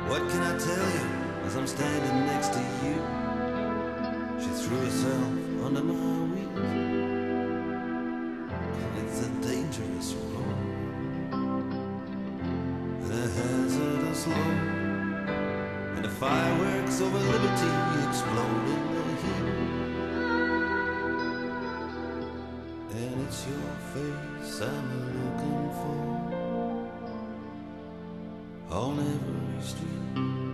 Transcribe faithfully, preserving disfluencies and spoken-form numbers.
What can I tell you as I'm standing next to you? She threw herself under my wheels. It's a dangerous road and a hazardous load, and the fireworks over liberty explode in the heat. And it's your face I'm looking for on every street.